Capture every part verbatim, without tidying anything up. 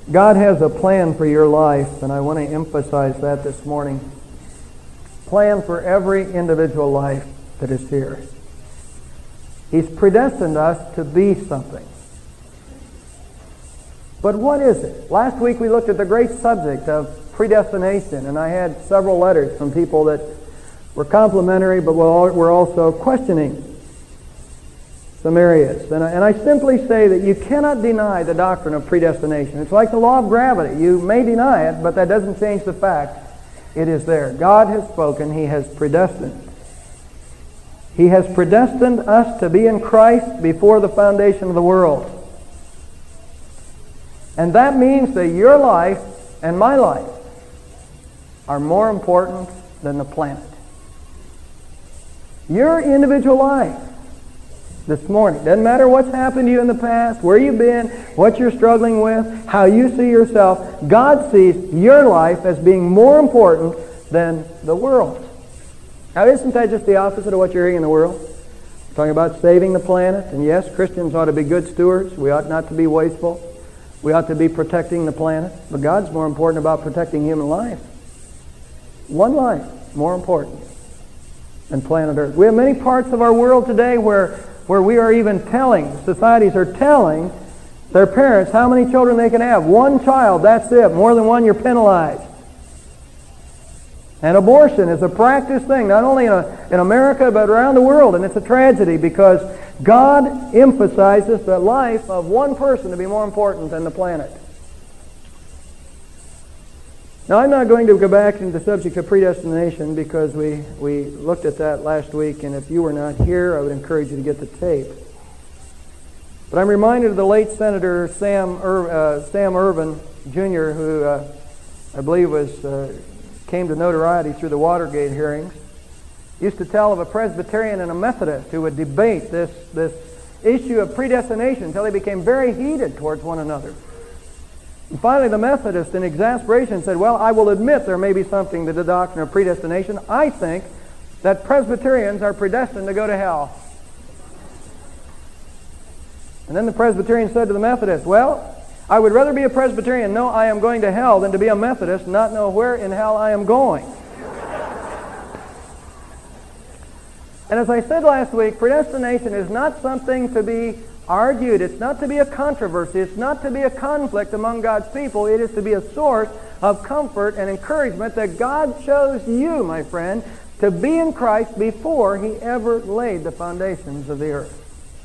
God has a plan for your life, and I want to emphasize that this morning. Plan for every individual life that is here. He's predestined us to be something. But what is it? Last week we looked at the great subject of predestination, and I had several letters from people that were complimentary, but were also questioning some areas. And I, and I simply say that you cannot deny the doctrine of predestination. It's like the law of gravity. You may deny it, but that doesn't change the fact it is there. God has spoken. He has predestined. He has predestined us to be in Christ before the foundation of the world. And that means that your life and my life are more important than the planet. Your individual life this morning. Doesn't matter what's happened to you in the past, where you've been, what you're struggling with, how you see yourself. God sees your life as being more important than the world. Now, isn't that just the opposite of what you're hearing in the world? We're talking about saving the planet, and yes, Christians ought to be good stewards. We ought not to be wasteful. We ought to be protecting the planet. But God's more important about protecting human life. One life more important than planet Earth. We have many parts of our world today where where we are even telling, societies are telling their parents how many children they can have. One child, that's it. More than one, you're penalized. And abortion is a practiced thing, not only in, a, in America, but around the world. And it's a tragedy because God emphasizes the life of one person to be more important than the planet. Now, I'm not going to go back into the subject of predestination because we, we looked at that last week, and if you were not here, I would encourage you to get the tape. But I'm reminded of the late Senator Sam Ir- uh, Sam Ervin, Junior, who uh, I believe was uh, came to notoriety through the Watergate hearings. Used to tell of a Presbyterian and a Methodist who would debate this, this issue of predestination until they became very heated towards one another. And finally, the Methodist, in exasperation, said, well, I will admit there may be something to the doctrine of predestination. I think that Presbyterians are predestined to go to hell. And then the Presbyterian said to the Methodist, well, I would rather be a Presbyterian, know I am going to hell, than to be a Methodist and not know where in hell I am going. And as I said last week, predestination is not something to be argued. It's not to be a controversy. It's not to be a conflict among God's people. It is to be a source of comfort and encouragement that God chose you, my friend, to be in Christ before He ever laid the foundations of the earth.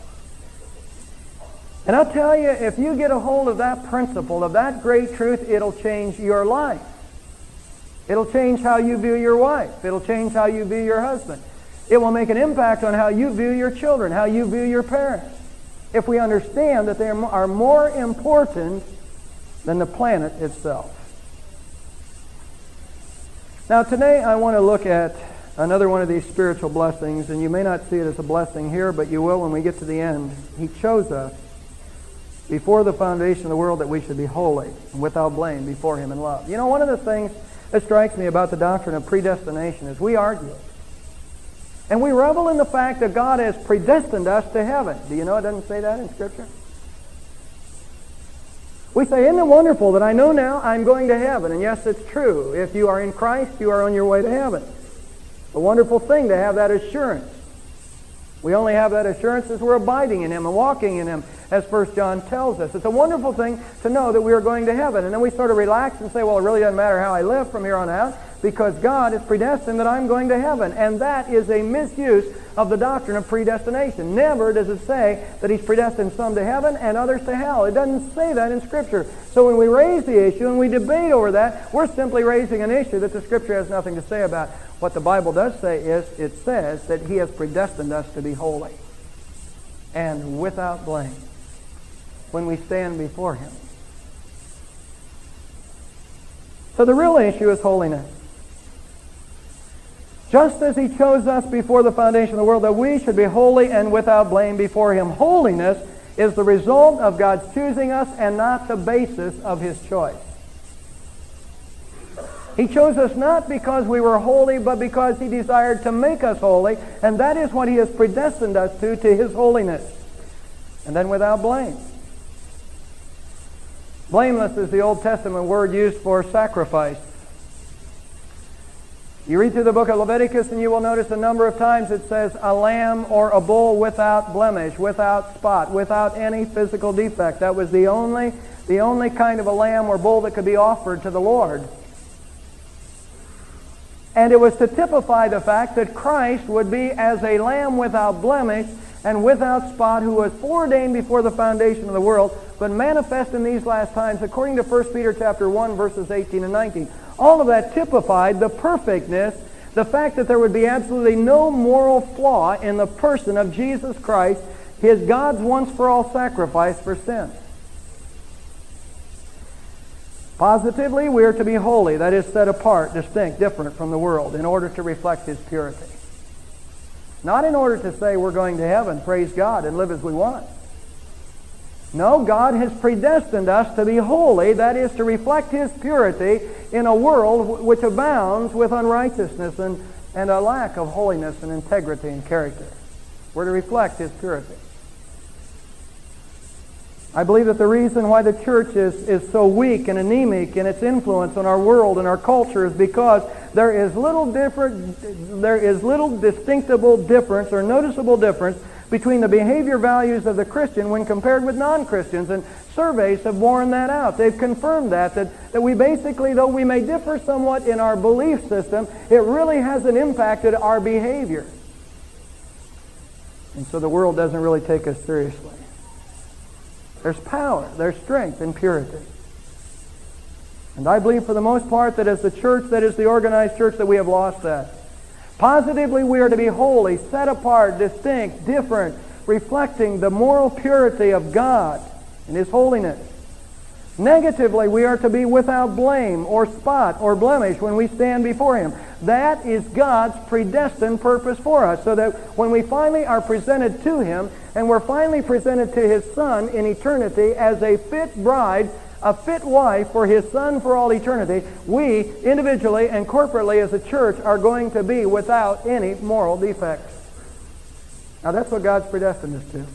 And I'll tell you, if you get a hold of that principle, of that great truth, it'll change your life. It'll change how you view your wife. It'll change how you view your husband. It will make an impact on how you view your children, how you view your parents. If we understand that they are more important than the planet itself. Now today I want to look at another one of these spiritual blessings, and you may not see it as a blessing here, but you will when we get to the end. He chose us before the foundation of the world that we should be holy and without blame before Him in love. You know, one of the things that strikes me about the doctrine of predestination is we argue it. And we revel in the fact that God has predestined us to heaven. Do you know it doesn't say that in Scripture? We say, isn't it wonderful that I know now I'm going to heaven? And yes, it's true. If you are in Christ, you are on your way to heaven. It's a wonderful thing to have that assurance. We only have that assurance as we're abiding in Him and walking in Him, as First John tells us. It's a wonderful thing to know that we are going to heaven. And then we sort of relax and say, well, it really doesn't matter how I live from here on out, because God has predestined that I'm going to heaven. And that is a misuse of the doctrine of predestination. Never does it say that He's predestined some to heaven and others to hell. It doesn't say that in Scripture. So when we raise the issue and we debate over that, we're simply raising an issue that the Scripture has nothing to say about. What the Bible does say is, it says that He has predestined us to be holy and without blame when we stand before Him. So the real issue is holiness. Just as He chose us before the foundation of the world that we should be holy and without blame before Him. Holiness is the result of God's choosing us and not the basis of His choice. He chose us not because we were holy, but because He desired to make us holy, and that is what He has predestined us to, to His holiness. And then without blame. Blameless is the Old Testament word used for sacrifice. You read through the book of Leviticus and you will notice a number of times it says a lamb or a bull without blemish, without spot, without any physical defect. That was the only, the only kind of a lamb or bull that could be offered to the Lord. And it was to typify the fact that Christ would be as a lamb without blemish and without spot, who was foreordained before the foundation of the world, but manifest in these last times, according to First Peter chapter one, verses eighteen and nineteen. All of that typified the perfectness, the fact that there would be absolutely no moral flaw in the person of Jesus Christ, his God's once-for-all sacrifice for sin. Positively, we are to be holy, that is, set apart, distinct, different from the world, in order to reflect his purity. Not in order to say we're going to heaven, praise God, and live as we want. No, God has predestined us to be holy, that is, to reflect his purity in a world which abounds with unrighteousness and, and a lack of holiness and integrity and character. We're to reflect his purity. I believe that the reason why the church is, is so weak and anemic in its influence on our world and our culture is because there is little different, there is little distinctable difference or noticeable difference between the behavior values of the Christian when compared with non-Christians. And surveys have borne that out. They've confirmed that, that, that we basically, though we may differ somewhat in our belief system, it really hasn't impacted our behavior. And so the world doesn't really take us seriously. There's power, there's strength in purity. And I believe for the most part that as the church, that is the organized church, that we have lost that. Positively, we are to be holy, set apart, distinct, different, reflecting the moral purity of God and his holiness. Negatively, we are to be without blame or spot or blemish when we stand before him. That is God's predestined purpose for us, so that when we finally are presented to him, and we're finally presented to his Son in eternity as a fit bride, a fit wife for his Son for all eternity, we individually and corporately as a church are going to be without any moral defects. Now that's what God's predestined us to.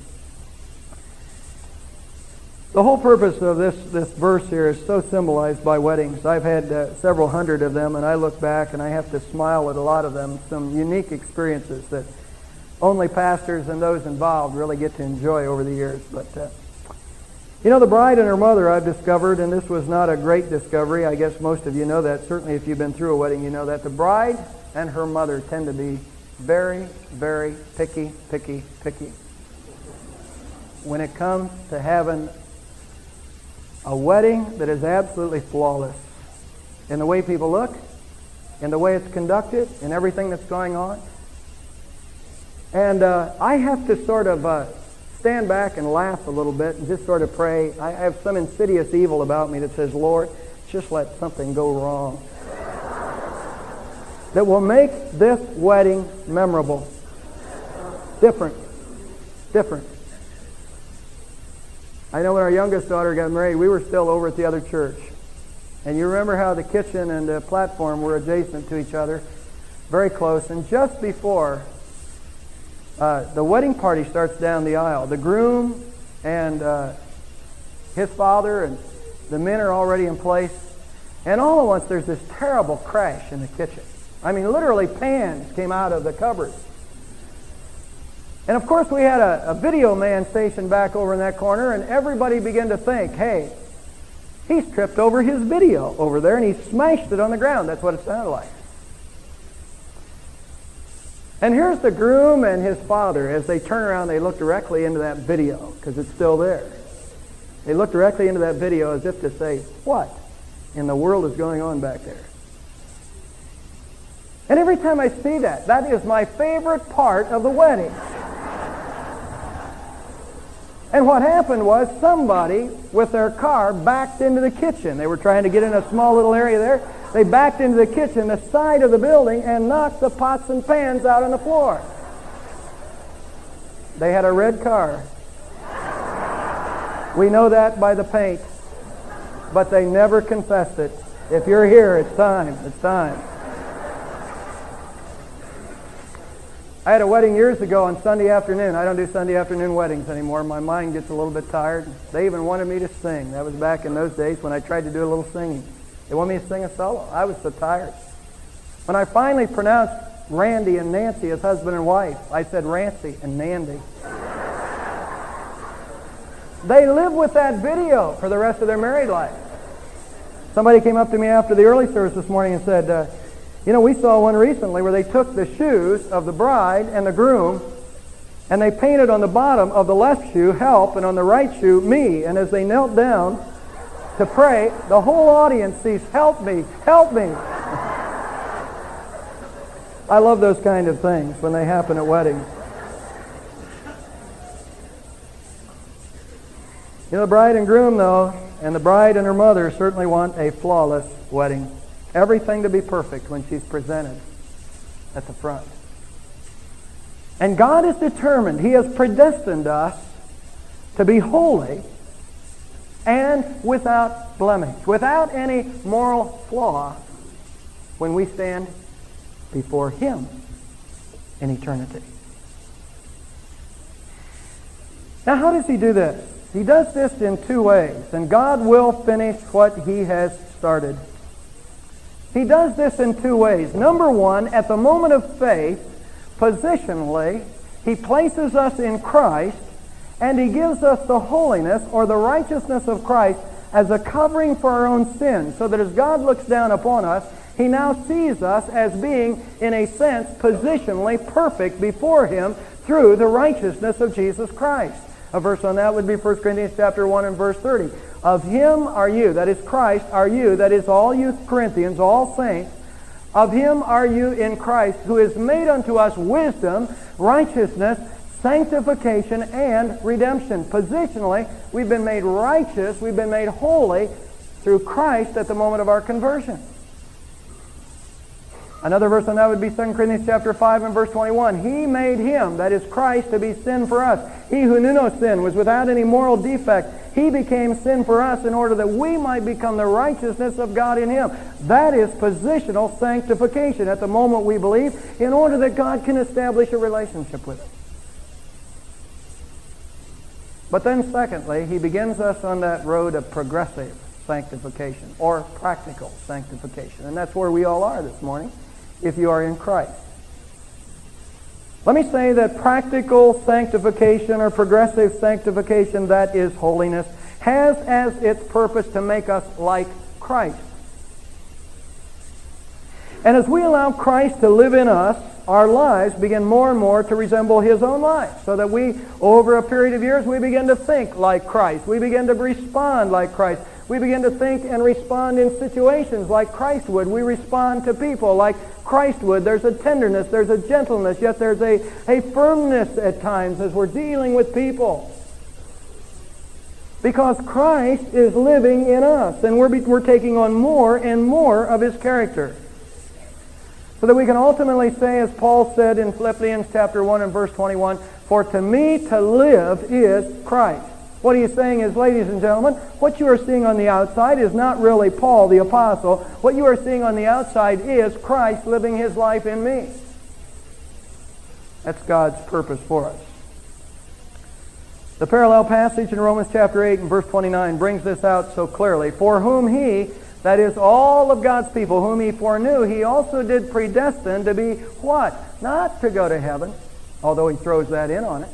The whole purpose of this, this verse here is so symbolized by weddings. I've had uh, several hundred of them, and I look back and I have to smile at a lot of them. Some unique experiences that only pastors and those involved really get to enjoy over the years. But uh, you know, the bride and her mother, I've discovered, and this was not a great discovery, I guess most of you know that, certainly if you've been through a wedding you know that, the bride and her mother tend to be very, very picky, picky, picky when it comes to having a wedding that is absolutely flawless in the way people look, in the way it's conducted, in everything that's going on. And uh, I have to sort of uh, stand back and laugh a little bit and just sort of pray. I have some insidious evil about me that says, Lord, just let something go wrong that will make this wedding memorable. Different. Different. I know when our youngest daughter got married, we were still over at the other church. And you remember how the kitchen and the platform were adjacent to each other, very close. And just before uh, the wedding party starts down the aisle, the groom and uh, his father and the men are already in place. And all at once there's this terrible crash in the kitchen. I mean, literally pans came out of the cupboards. And of course we had a, a video man stationed back over in that corner, and everybody began to think, hey, he's tripped over his video over there and he smashed it on the ground. That's what it sounded like. And here's the groom and his father. As they turn around, they look directly into that video because it's still there. They look directly into that video as if to say, what in the world is going on back there? And every time I see that, that is my favorite part of the wedding. And what happened was somebody with their car backed into the kitchen. They were trying to get in a small little area there. They backed into the kitchen, the side of the building, and knocked the pots and pans out on the floor. They had a red car. We know that by the paint. But they never confessed it. If you're here, it's time. It's time. I had a wedding years ago on Sunday afternoon. I don't do Sunday afternoon weddings anymore. My mind gets a little bit tired. They even wanted me to sing. That was back in those days when I tried to do a little singing. They wanted me to sing a solo. I was so tired. When I finally pronounced Randy and Nancy as husband and wife, I said Rancy and Nandy. They live with that video for the rest of their married life. Somebody came up to me after the early service this morning and said, uh, you know, we saw one recently where they took the shoes of the bride and the groom and they painted on the bottom of the left shoe, help, and on the right shoe, me. And as they knelt down to pray, the whole audience sees, help me, help me. I love those kind of things when they happen at weddings. You know, the bride and groom, though, and the bride and her mother certainly want a flawless wedding. Everything to be perfect when she's presented at the front. And God is determined. He has predestined us to be holy and without blemish, without any moral flaw when we stand before Him in eternity. Now, how does He do this? He does this in two ways, and God will finish what He has started. He does this in two ways. Number one, at the moment of faith, positionally, He places us in Christ, and He gives us the holiness or the righteousness of Christ as a covering for our own sins, so that as God looks down upon us, He now sees us as being, in a sense, positionally perfect before Him through the righteousness of Jesus Christ. A verse on that would be First Corinthians chapter one and verse thirty. Of Him are you, that is Christ, are you, that is all you Corinthians, all saints, of Him are you in Christ, who is made unto us wisdom, righteousness, sanctification, and redemption. Positionally, we've been made righteous, we've been made holy through Christ at the moment of our conversion. Another verse on that would be Second Corinthians chapter five and verse twenty-one. He made Him, that is Christ, to be sin for us. He who knew no sin was without any moral defect. He became sin for us in order that we might become the righteousness of God in Him. That is positional sanctification at the moment we believe, in order that God can establish a relationship with us. But then secondly, He begins us on that road of progressive sanctification or practical sanctification. And that's where we all are this morning, if you are in Christ. Let me say that practical sanctification or progressive sanctification, that is holiness, has as its purpose to make us like Christ. And as we allow Christ to live in us, our lives begin more and more to resemble His own life, so that we, over a period of years, we begin to think like Christ. We begin to respond like Christ. We begin to think and respond in situations like Christ would. We respond to people like Christ would. There's a tenderness, there's a gentleness, yet there's a, a firmness at times as we're dealing with people. Because Christ is living in us, and we're, we're taking on more and more of His character. So that we can ultimately say, as Paul said in Philippians chapter one and verse twenty-one, for to me to live is Christ. What he's saying is, ladies and gentlemen, what you are seeing on the outside is not really Paul the apostle. What you are seeing on the outside is Christ living His life in me. That's God's purpose for us. The parallel passage in Romans chapter eight and verse twenty-nine brings this out so clearly. For whom He, that is all of God's people, whom He foreknew, He also did predestine to be what? Not to go to heaven, although He throws that in on it.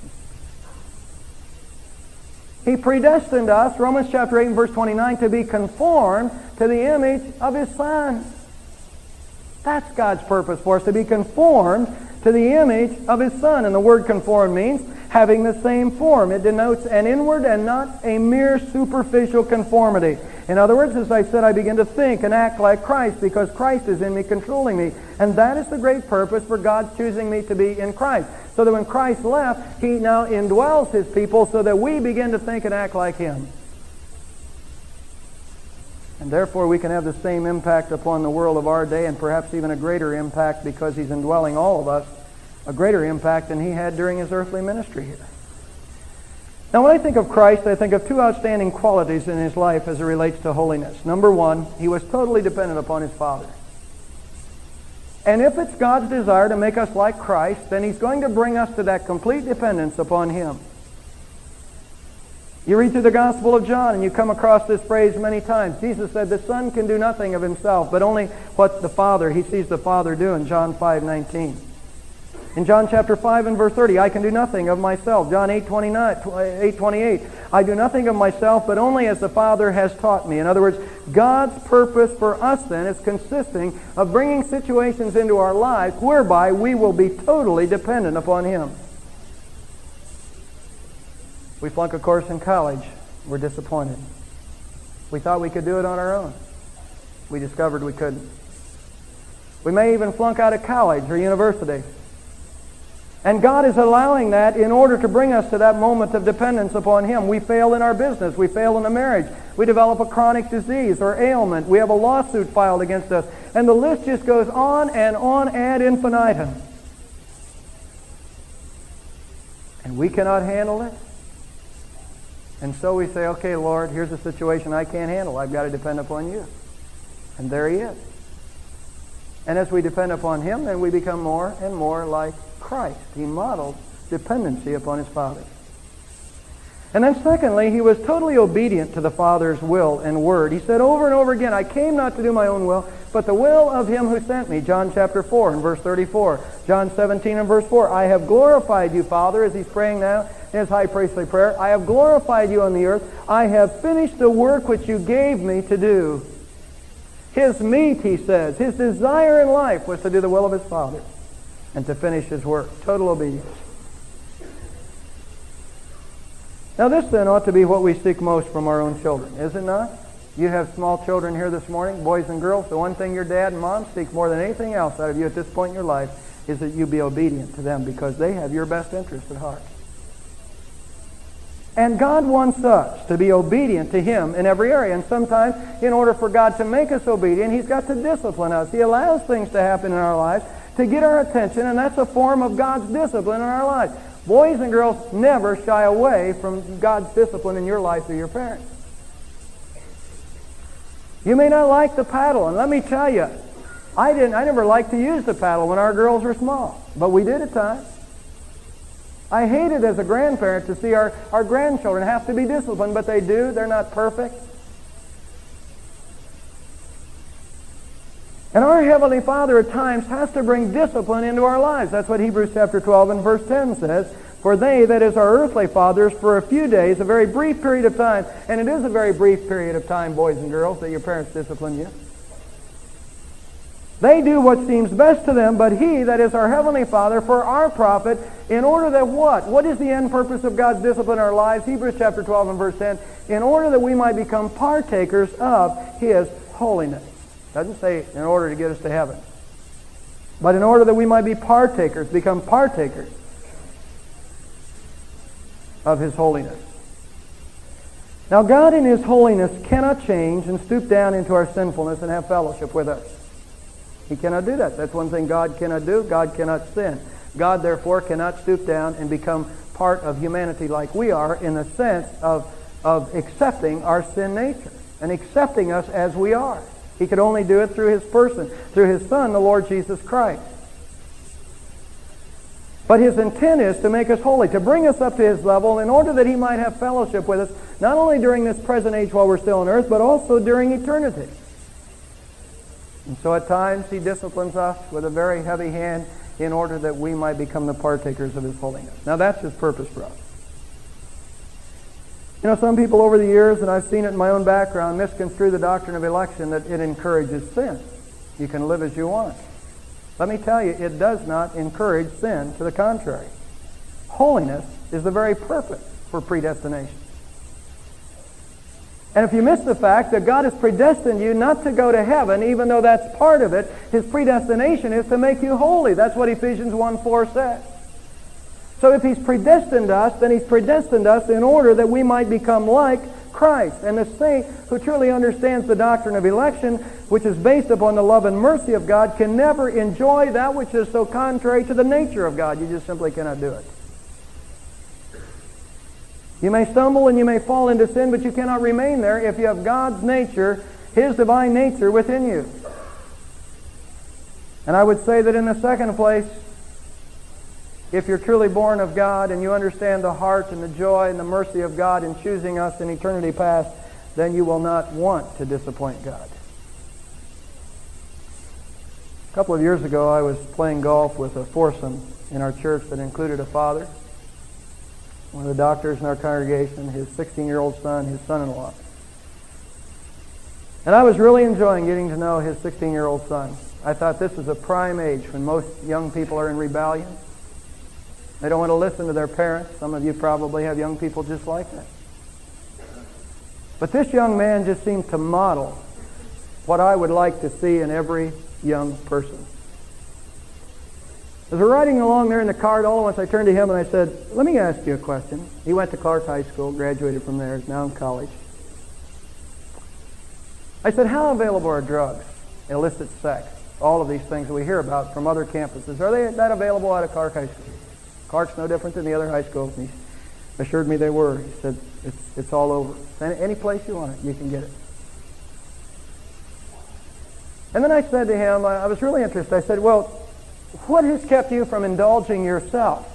He predestined us, Romans chapter eight and verse twenty-nine, to be conformed to the image of His Son. That's God's purpose for us, to be conformed to the image of His Son. And the word conform means having the same form. It denotes an inward and not a mere superficial conformity. In other words, as I said, I begin to think and act like Christ because Christ is in me, controlling me. And that is the great purpose for God choosing me to be in Christ. So that when Christ left, He now indwells His people so that we begin to think and act like Him. And therefore we can have the same impact upon the world of our day, and perhaps even a greater impact because He's indwelling all of us, a greater impact than He had during His earthly ministry here. Now when I think of Christ, I think of two outstanding qualities in His life as it relates to holiness. Number one, He was totally dependent upon His Father. And if it's God's desire to make us like Christ, then He's going to bring us to that complete dependence upon Him. You read through the Gospel of John and you come across this phrase many times. Jesus said the Son can do nothing of Himself, but only what the Father, He sees the Father do in John five nineteen. In John chapter five and verse thirty, I can do nothing of myself. John eight twenty-eight, I do nothing of myself, but only as the Father has taught me. In other words, God's purpose for us then is consisting of bringing situations into our lives whereby we will be totally dependent upon Him. We flunk a course in college. We're disappointed. We thought we could do it on our own. We discovered we couldn't. We may even flunk out of college or university. And God is allowing that in order to bring us to that moment of dependence upon Him. We fail in our business. We fail in a marriage. We develop a chronic disease or ailment. We have a lawsuit filed against us. And the list just goes on and on ad infinitum. And we cannot handle it. And so we say, okay, Lord, here's a situation I can't handle. I've got to depend upon You. And there He is. And as we depend upon Him, then we become more and more like Christ. He modeled dependency upon His Father. And then secondly, He was totally obedient to the Father's will and word. He said over and over again, I came not to do my own will, but the will of Him who sent me. John chapter four and verse thirty-four. John seventeen and verse four. I have glorified You, Father, as He's praying now in His high priestly prayer. I have glorified You on the earth. I have finished the work which You gave me to do. His meat, he says, His desire in life was to do the will of His Father and to finish His work. Total obedience. Now this then ought to be what we seek most from our own children, is it not? You have small children here this morning, boys and girls. The one thing your dad and mom seek more than anything else out of you at this point in your life is that you be obedient to them because they have your best interest at heart. And God wants us to be obedient to Him in every area. And sometimes, in order for God to make us obedient, He's got to discipline us. He allows things to happen in our lives to get our attention, and that's a form of God's discipline in our lives. Boys and girls, never shy away from God's discipline in your life through your parents. You may not like the paddle, and let me tell you, I didn't. I never liked to use the paddle when our girls were small, but we did at times. I hated as a grandparent to see our, our grandchildren have to be disciplined, but they do. They're not perfect. And our Heavenly Father at times has to bring discipline into our lives. That's what Hebrews chapter twelve and verse ten says. For they, that is our earthly fathers, for a few days, a very brief period of time, and it is a very brief period of time, boys and girls, that your parents discipline you. They do what seems best to them, but He, that is our Heavenly Father, for our profit, in order that what? What is the end purpose of God's discipline in our lives? Hebrews chapter twelve and verse ten. In order that we might become partakers of His holiness. Doesn't say in order to get us to heaven. But in order that we might be partakers, become partakers of His holiness. Now God in His holiness cannot change and stoop down into our sinfulness and have fellowship with us. He cannot do that. That's one thing God cannot do. God cannot sin. God, therefore, cannot stoop down and become part of humanity like we are in the sense of, of accepting our sin nature and accepting us as we are. He could only do it through His person, through His Son, the Lord Jesus Christ. But His intent is to make us holy, to bring us up to His level in order that He might have fellowship with us, not only during this present age while we're still on earth, but also during eternity. And so at times He disciplines us with a very heavy hand in order that we might become the partakers of His holiness. Now that's His purpose for us. You know, some people over the years, and I've seen it in my own background, misconstrue the doctrine of election that it encourages sin. You can live as you want. Let me tell you, it does not encourage sin. To the contrary. Holiness is the very purpose for predestination. And if you miss the fact that God has predestined you not to go to heaven, even though that's part of it, His predestination is to make you holy. That's what Ephesians one four says. So if He's predestined us, then He's predestined us in order that we might become like Christ. And the saint who truly understands the doctrine of election, which is based upon the love and mercy of God, can never enjoy that which is so contrary to the nature of God. You just simply cannot do it. You may stumble and you may fall into sin, but you cannot remain there if you have God's nature, His divine nature within you. And I would say that in the second place, if you're truly born of God and you understand the heart and the joy and the mercy of God in choosing us in eternity past, then you will not want to disappoint God. A couple of years ago, I was playing golf with a foursome in our church that included a father, one of the doctors in our congregation, his sixteen-year-old son, his son-in-law. And I was really enjoying getting to know his sixteen-year-old son. I thought this was a prime age when most young people are in rebellion. They don't want to listen to their parents. Some of you probably have young people just like that. But this young man just seemed to model what I would like to see in every young person. As we're riding along there in the car, all at once I turned to him and I said, let me ask you a question. He went to Clark High School, graduated from there, is now in college. I said, how available are drugs, illicit sex, all of these things that we hear about from other campuses? Are they that available out of Clark High School? Clark's no different than the other high schools. And he assured me they were. He said, it's, it's all over. Any, any place you want it, you can get it. And then I said to him, I was really interested, I said, well, what has kept you from indulging yourself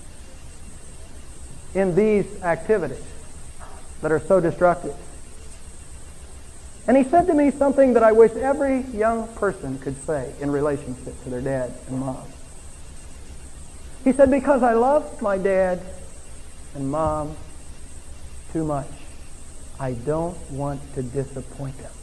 in these activities that are so destructive? And he said to me something that I wish every young person could say in relationship to their dad and mom. He said, because I love my dad and mom too much, I don't want to disappoint them.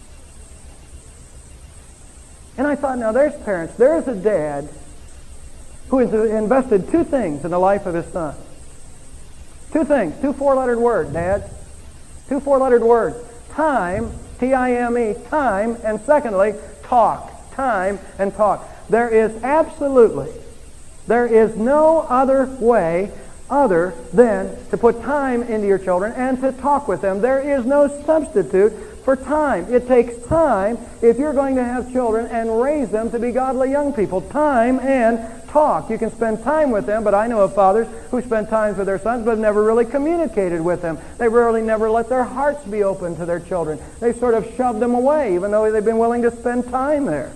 And I thought, now there's parents, there's a dad who has invested two things in the life of his son. Two things, two four-lettered words, Dad. Two four-lettered words. Time, T I M E, time, and secondly, talk. Time and talk. There is absolutely, there is no other way other than to put time into your children and to talk with them. There is no substitute for time. It takes time if you're going to have children and raise them to be godly young people. Time and talk. You can spend time with them, but I know of fathers who spend time with their sons but have never really communicated with them. They rarely never let their hearts be open to their children. They sort of shoved them away even though they've been willing to spend time there.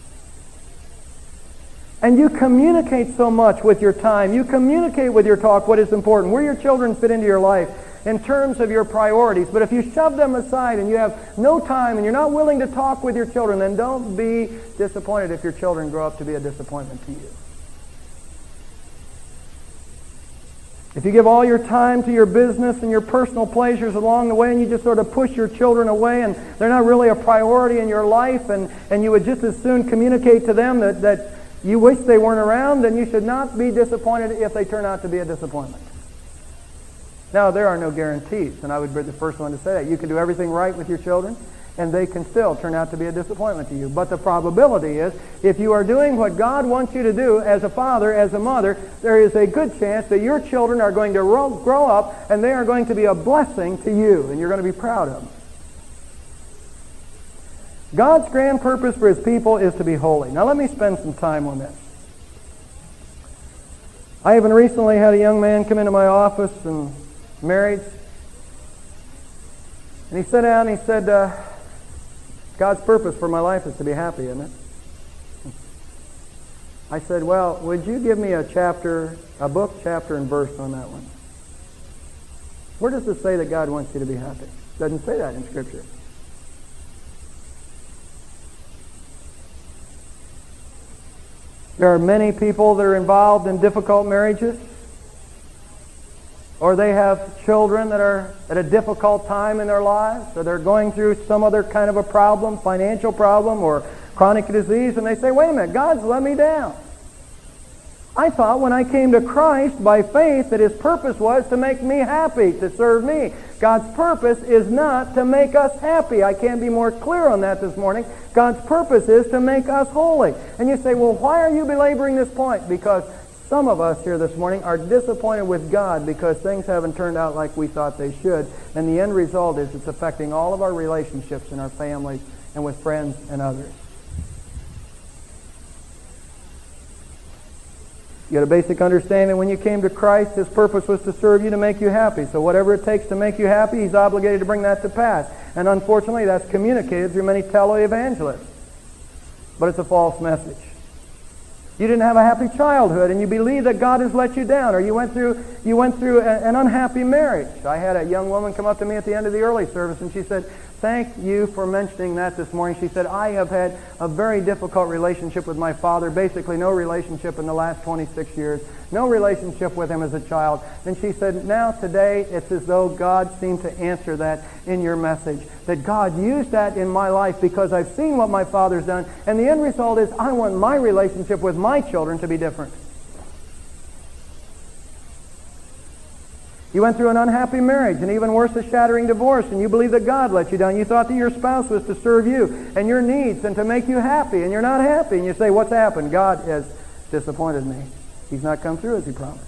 And you communicate so much with your time. You communicate with your talk what is important, where your children fit into your life in terms of your priorities. But if you shove them aside and you have no time and you're not willing to talk with your children, then don't be disappointed if your children grow up to be a disappointment to you. If you give all your time to your business and your personal pleasures along the way and you just sort of push your children away and they're not really a priority in your life and, and you would just as soon communicate to them that, that you wish they weren't around, then you should not be disappointed if they turn out to be a disappointment. Now, there are no guarantees, and I would be the first one to say that. You can do everything right with your children, and they can still turn out to be a disappointment to you. But the probability is, if you are doing what God wants you to do as a father, as a mother, there is a good chance that your children are going to grow up, and they are going to be a blessing to you, and you're going to be proud of them. God's grand purpose for His people is to be holy. Now, let me spend some time on this. I even recently had a young man come into my office and married. And he sat down and he said, uh, God's purpose for my life is to be happy, isn't it? I said, well, would you give me a chapter, a book, chapter, and verse on that one? Where does it say that God wants you to be happy? It doesn't say that in Scripture. There are many people that are involved in difficult marriages, or they have children that are at a difficult time in their lives, or they're going through some other kind of a problem, financial problem, or chronic disease, and they say, wait a minute, God's let me down. I thought when I came to Christ by faith that His purpose was to make me happy, to serve me. God's purpose is not to make us happy. I can't be more clear on that this morning. God's purpose is to make us holy. And you say, well, why are you belaboring this point? Because some of us here this morning are disappointed with God because things haven't turned out like we thought they should. And the end result is it's affecting all of our relationships in our families and with friends and others. You got a basic understanding when you came to Christ, His purpose was to serve you, to make you happy. So whatever it takes to make you happy, He's obligated to bring that to pass. And unfortunately, that's communicated through many televangelists. But it's a false message. You didn't have a happy childhood, and you believe that God has let you down, or you went through you went through a, an unhappy marriage. I had a young woman come up to me at the end of the early service, and she said, "Thank you for mentioning that this morning." She said, "I have had a very difficult relationship with my father, basically no relationship in the last twenty-six years, no relationship with him as a child." And she said, "Now today, it's as though God seemed to answer that in your message, that God used that in my life because I've seen what my father's done, and the end result is I want my relationship with my children to be different." You went through an unhappy marriage, and even worse, a shattering divorce, and you believe that God let you down. You thought that your spouse was to serve you and your needs and to make you happy, and you're not happy. And you say, "What's happened? God has disappointed me. He's not come through as He promised."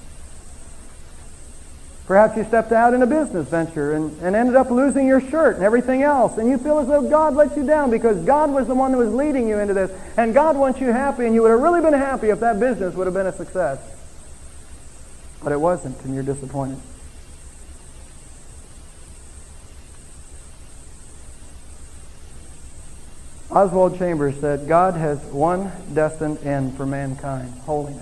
Perhaps you stepped out in a business venture and, and ended up losing your shirt and everything else, and you feel as though God let you down because God was the one that was leading you into this, and God wants you happy, and you would have really been happy if that business would have been a success. But it wasn't, and you're disappointed. Oswald Chambers said, "God has one destined end for mankind, holiness.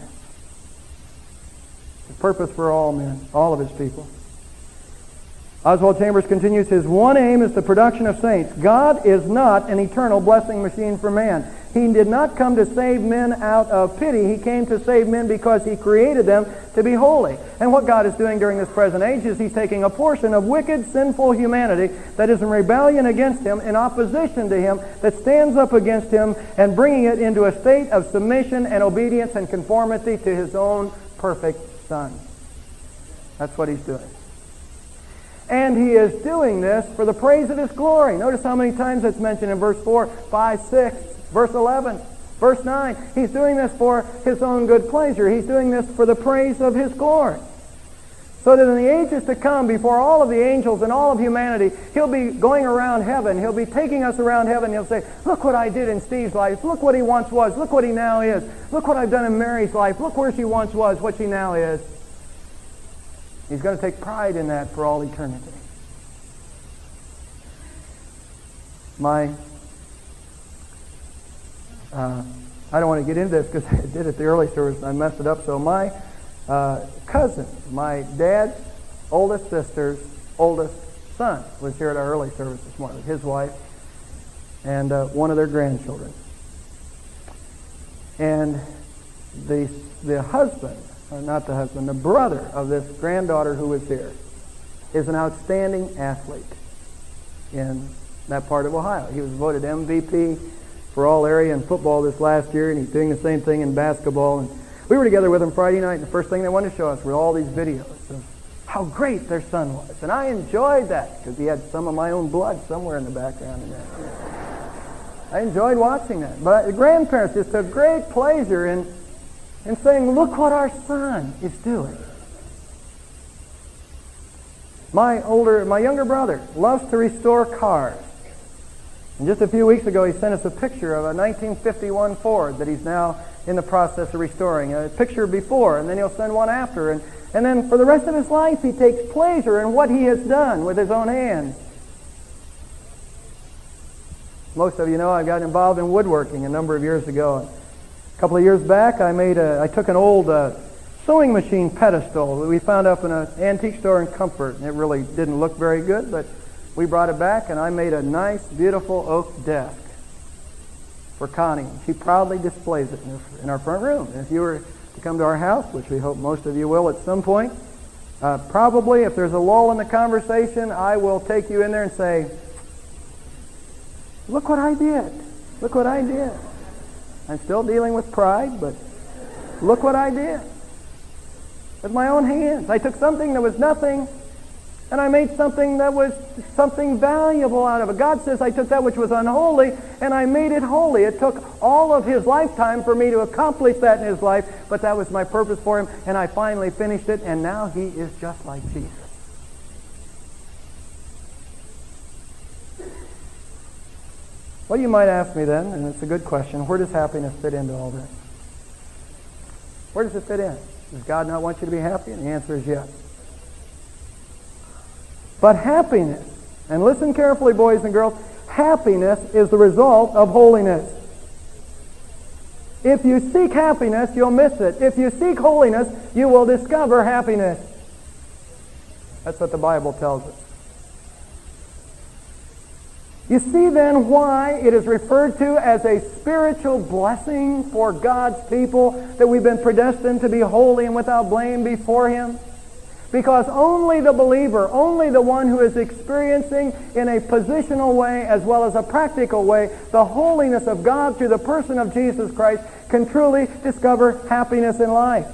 The purpose for all men, all of His people." Oswald Chambers continues, "His one aim is the production of saints. God is not an eternal blessing machine for man. He did not come to save men out of pity. He came to save men because He created them to be holy." And what God is doing during this present age is He's taking a portion of wicked, sinful humanity that is in rebellion against Him, in opposition to Him, that stands up against Him, and bringing it into a state of submission and obedience and conformity to His own perfect Son. That's what He's doing. And He is doing this for the praise of His glory. Notice how many times it's mentioned in verse four, five, six, verse eleven, verse nine. He's doing this for His own good pleasure. He's doing this for the praise of His glory. So that in the ages to come, before all of the angels and all of humanity, He'll be going around heaven. He'll be taking us around heaven. He'll say, "Look what I did in Steve's life. Look what he once was. Look what he now is. Look what I've done in Mary's life. Look where she once was, what she now is." He's going to take pride in that for all eternity. My, uh, I don't want to get into this because I did it the early service and I messed it up. So my uh, cousin, my dad's oldest sister's oldest son was here at our early service this morning with his wife and uh, one of their grandchildren. And the the husband, or not the husband, the brother of this granddaughter who was here is an outstanding athlete in that part of Ohio. He was voted M V P for all area in football this last year, and he's doing the same thing in basketball. And we were together with him Friday night, and the first thing they wanted to show us were all these videos of how great their son was. And I enjoyed that because he had some of my own blood somewhere in the background in that. I enjoyed watching that. But the grandparents just took great pleasure in, in saying, "Look what our son is doing." My older, my younger brother loves to restore cars. And just a few weeks ago, he sent us a picture of a nineteen fifty-one Ford that he's now in the process of restoring. A picture before, and then he'll send one after. And, and then for the rest of his life, he takes pleasure in what he has done with his own hands. Most of you know I got involved in woodworking a number of years ago. A couple of years back, I made a, I took an old uh, sewing machine pedestal that we found up in an antique store in Comfort. And it really didn't look very good, but we brought it back, and I made a nice, beautiful oak desk for Connie. She proudly displays it in, her, in our front room. And if you were to come to our house, which we hope most of you will at some point, uh, probably if there's a lull in the conversation, I will take you in there and say, "Look what I did. Look what I did." I'm still dealing with pride, but look what I did. With my own hands. I took something that was nothing, and I made something that was something valuable out of it. God says I took that which was unholy, and I made it holy. It took all of His lifetime for me to accomplish that in His life, but that was my purpose for Him, and I finally finished it, and now He is just like Jesus. Well, you might ask me then, and it's a good question, where does happiness fit into all this? Where does it fit in? Does God not want you to be happy? And the answer is yes. But happiness, and listen carefully, boys and girls, happiness is the result of holiness. If you seek happiness, you'll miss it. If you seek holiness, you will discover happiness. That's what the Bible tells us. You see then why it is referred to as a spiritual blessing for God's people that we've been predestined to be holy and without blame before Him? Because only the believer, only the one who is experiencing in a positional way as well as a practical way the holiness of God through the person of Jesus Christ can truly discover happiness in life.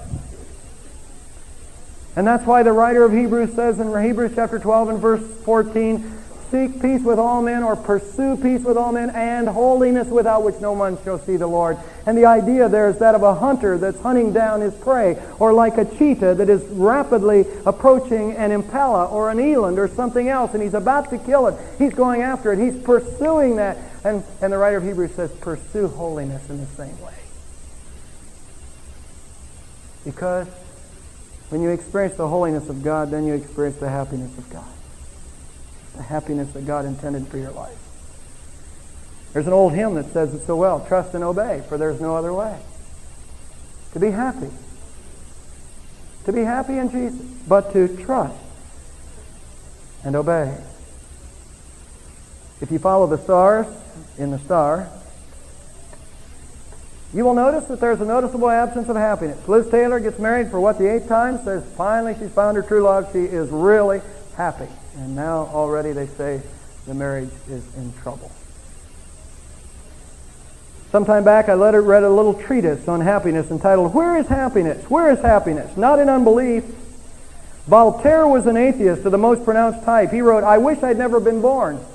And that's why the writer of Hebrews says in Hebrews chapter twelve and verse fourteen, seek peace with all men, or pursue peace with all men, and holiness, without which no one shall see the Lord. And the idea there is that of a hunter that's hunting down his prey, or like a cheetah that is rapidly approaching an impala or an eland or something else, and he's about to kill it. He's going after it. He's pursuing that. And, and the writer of Hebrews says, pursue holiness in the same way. Because when you experience the holiness of God, then you experience the happiness of God. The happiness that God intended for your life. There's an old hymn that says it so well, trust and obey, for there's no other way. To be happy. To be happy in Jesus, but to trust and obey. If you follow the stars in the star, you will notice that there's a noticeable absence of happiness. Liz Taylor gets married for what, the eighth time? Says finally she's found her true love. She is really happy. And now already they say the marriage is in trouble. Some time back I read a little treatise on happiness entitled, Where is Happiness? Where is Happiness? Not in unbelief. Voltaire was an atheist of the most pronounced type. He wrote, I wish I'd never been born.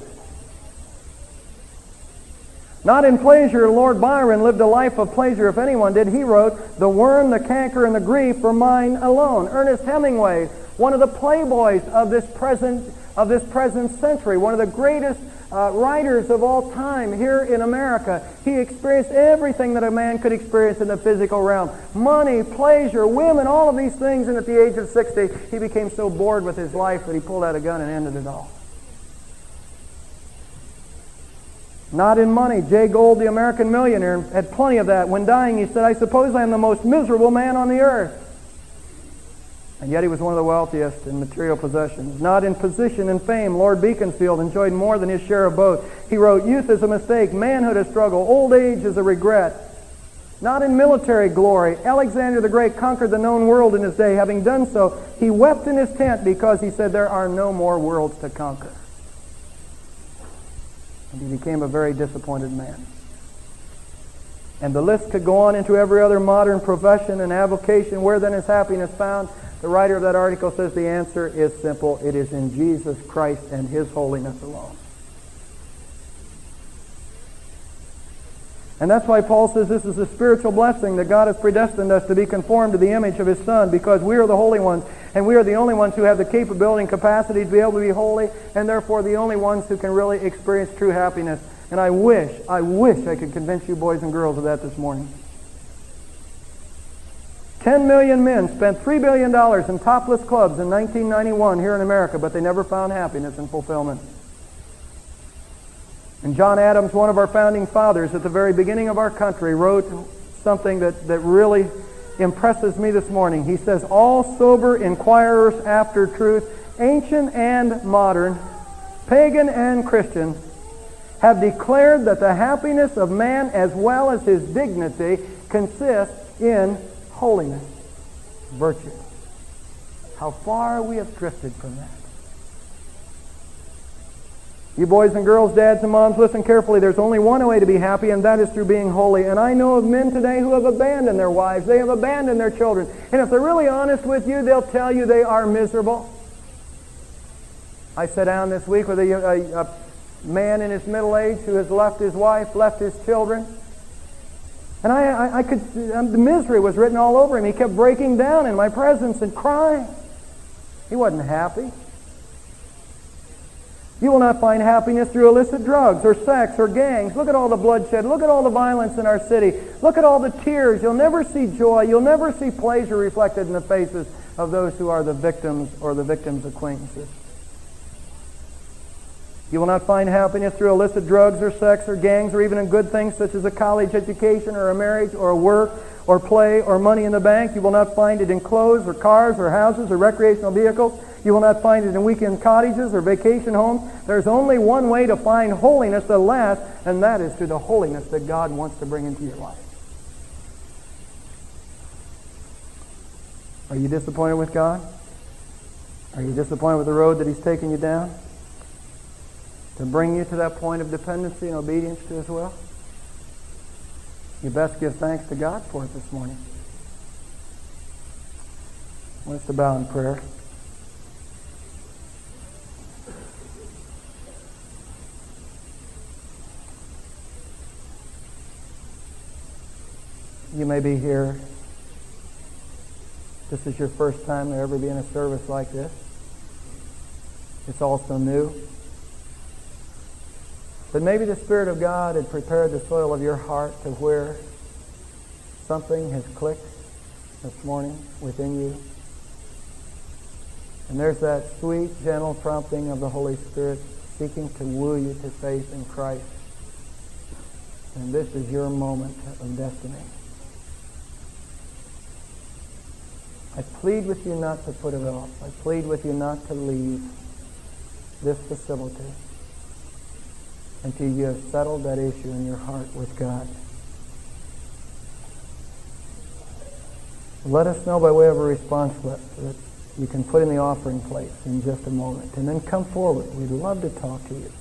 Not in pleasure, Lord Byron lived a life of pleasure, if anyone did. He wrote, the worm, the canker, and the grief were mine alone. Ernest Hemingway, one of the playboys of this present of this present century, one of the greatest uh, writers of all time here in America. He experienced everything that a man could experience in the physical realm. Money, pleasure, women, all of these things. And at the age of sixty, he became so bored with his life that he pulled out a gun and ended it all. Not in money. Jay Gould, the American millionaire, had plenty of that. When dying, he said, I suppose I am the most miserable man on the earth. And yet he was one of the wealthiest in material possessions. Not in position and fame. Lord Beaconsfield enjoyed more than his share of both. He wrote, youth is a mistake, manhood a struggle, old age is a regret. Not in military glory. Alexander the Great conquered the known world in his day. Having done so, he wept in his tent because he said, there are no more worlds to conquer. And he became a very disappointed man. And the list could go on into every other modern profession and avocation. Where then is happiness found? The writer of that article says the answer is simple. It is in Jesus Christ and His holiness alone. And that's why Paul says this is a spiritual blessing, that God has predestined us to be conformed to the image of His Son, because we are the holy ones, and we are the only ones who have the capability and capacity to be able to be holy, and therefore the only ones who can really experience true happiness. And I wish, I wish I could convince you boys and girls of that this morning. Ten million men spent three billion dollars in topless clubs in nineteen ninety-one here in America, but they never found happiness and fulfillment. And John Adams, one of our founding fathers at the very beginning of our country, wrote something that, that really impresses me this morning. He says, all sober inquirers after truth, ancient and modern, pagan and Christian, have declared that the happiness of man as well as his dignity consists in holiness, virtue. How far we have drifted from that. You boys and girls, dads and moms, listen carefully. There's only one way to be happy, and that is through being holy. And I know of men today who have abandoned their wives. They have abandoned their children. And if they're really honest with you, they'll tell you they are miserable. I sat down this week with a, a, a man in his middle age who has left his wife, left his children. And I, I, I could, um, the misery was written all over him. He kept breaking down in my presence and crying. He wasn't happy. You will not find happiness through illicit drugs or sex or gangs. Look at all the bloodshed. Look at all the violence in our city. Look at all the tears. You'll never see joy. You'll never see pleasure reflected in the faces of those who are the victims or the victims' acquaintances. You will not find happiness through illicit drugs or sex or gangs or even in good things such as a college education or a marriage or a work or play or money in the bank. You will not find it in clothes or cars or houses or recreational vehicles. You will not find it in weekend cottages or vacation homes. There's only one way to find holiness that lasts, and that is through the holiness that God wants to bring into your life. Are you disappointed with God? Are you disappointed with the road that He's taken you down to bring you to that point of dependency and obedience to His will? You best give thanks to God for it this morning. I want us to bow in prayer. You may be here. This is your first time to ever be in a service like this. It's also new. But maybe the Spirit of God had prepared the soil of your heart to where something has clicked this morning within you. And there's that sweet, gentle prompting of the Holy Spirit seeking to woo you to faith in Christ. And this is your moment of destiny. I plead with you not to put it off. I plead with you not to leave this facility until you have settled that issue in your heart with God. Let us know by way of a response slip that you can put in the offering plate in just a moment. And then come forward. We'd love to talk to you.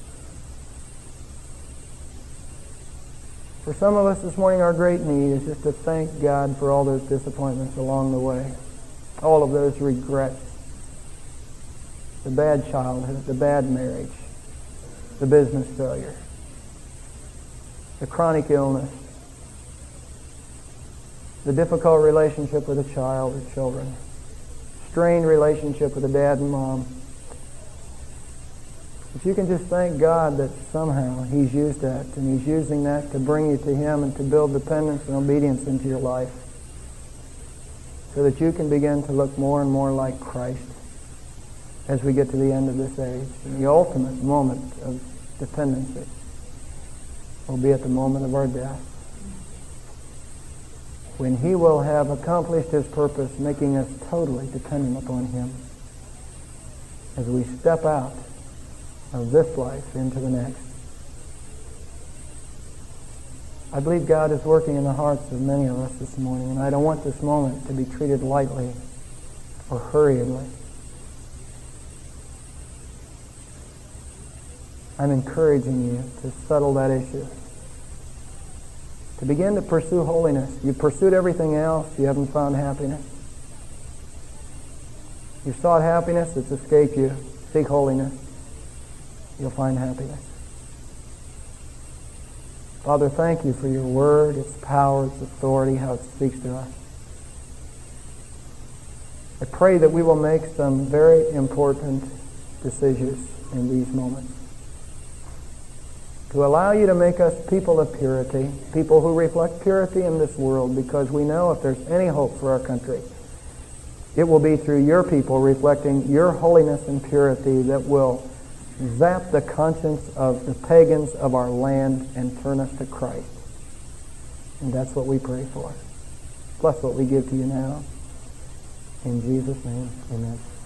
For some of us this morning, our great need is just to thank God for all those disappointments along the way. All of those regrets. The bad childhood, the bad marriage, the business failure, the chronic illness, the difficult relationship with a child or children, strained relationship with a dad and mom. If you can just thank God that somehow He's used that, and He's using that to bring you to Him and to build dependence and obedience into your life, so that you can begin to look more and more like Christ as we get to the end of this age. And the ultimate moment of dependency will be at the moment of our death, when He will have accomplished His purpose, making us totally dependent upon Him as we step out of this life into the next. I believe God is working in the hearts of many of us this morning, and I don't want this moment to be treated lightly or hurriedly. I'm encouraging you to settle that issue, to begin to pursue holiness. You've pursued everything else, you haven't found happiness. You've sought happiness, it's escaped you. Seek holiness, you'll find happiness. Father, thank you for your word, its power, its authority, how it speaks to us. I pray that we will make some very important decisions in these moments, to allow you to make us people of purity, people who reflect purity in this world, because we know if there's any hope for our country, it will be through your people reflecting your holiness and purity that will zap the conscience of the pagans of our land and turn us to Christ. And that's what we pray for. Bless what we give to you now. In Jesus' name, amen.